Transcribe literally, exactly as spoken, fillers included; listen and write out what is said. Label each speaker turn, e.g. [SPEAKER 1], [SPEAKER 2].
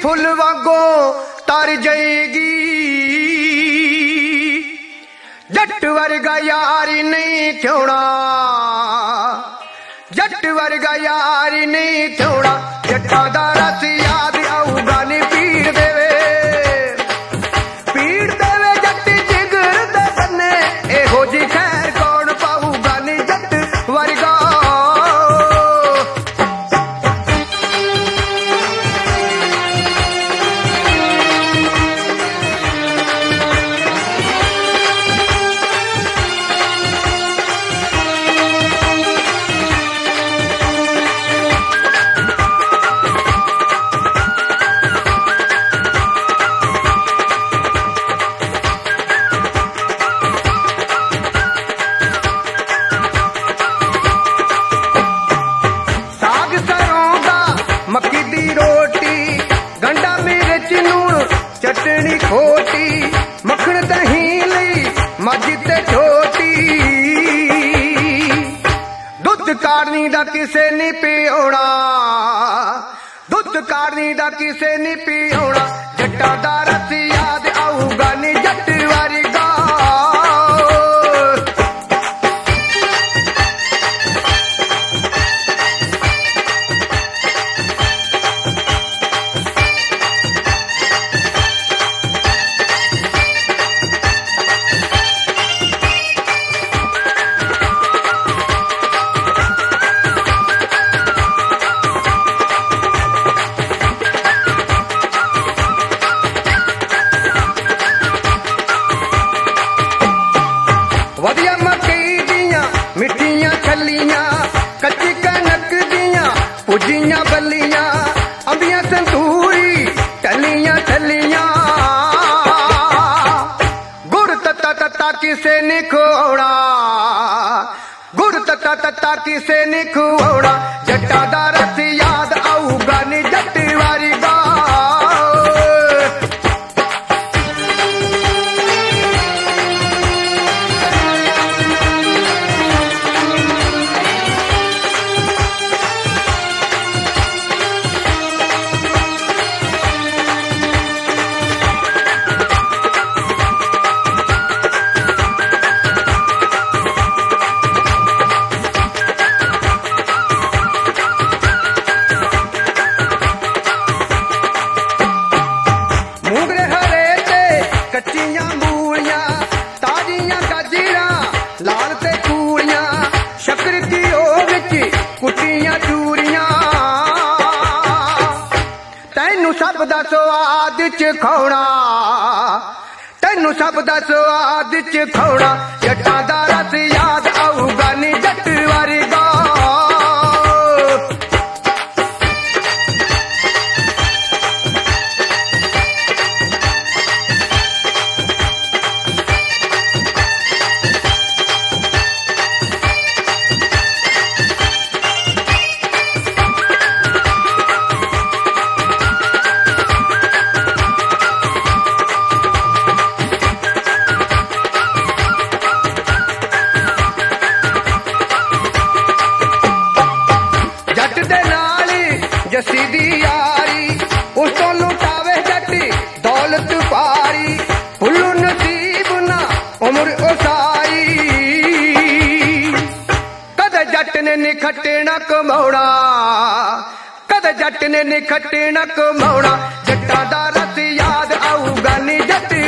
[SPEAKER 1] Full वांगों तर जाएगी। जट वर्गा यार नहीं थोड़ा, जट वर्गा यार नहीं थोड़ा। जट्टा दा रस याद आऊगा नी पीड़ देवे, पीड़ देवे जट जिगर दे कन्ने। एहो जी खैर कौन पाऊगा नी जट वर्गा। चटनी खोटी मखण दही लई मझ ते छोटी। दुध काढ़नी दा किसे नी पियोना, दुध काढ़नी दा किसे नी पियोना। जट्टा दा रस याद आऊगा नी जट वर्गा। वधिया मकई दियां मिठियां छलियां, कच्ची कनक दियां पुजियां बलियां। अंबियां संतूरी टलियां छलियां, गुड़ तत्ता तत्ता किसे नी खोड़ा, गुड़ तत्ता तत्ता किसे नी खोड़ा। जट्टा दा रस याद आऊगा नी जट वर्गा। कच्चियां मूलियां ताजियां गाजरां लाल ते कूड़ियां, शक्कर घिओ विच कुट्टियां चूरियां। तैनू सब दा स्वाद च खाना, तैनू सब दा स्वाद च खाना। जट्टा दा रस याद आऊगा नी जट वर्गा। जसी दी यारी उस तो लुटावे जटी दौलत पारी। फुल्लू नसीब ना उम्र उसारी, कद जट ने निखटे न कमाउणा, कद जट ने निखटे न कमाउणा। जट्टा दा रस याद आऊगा नी जट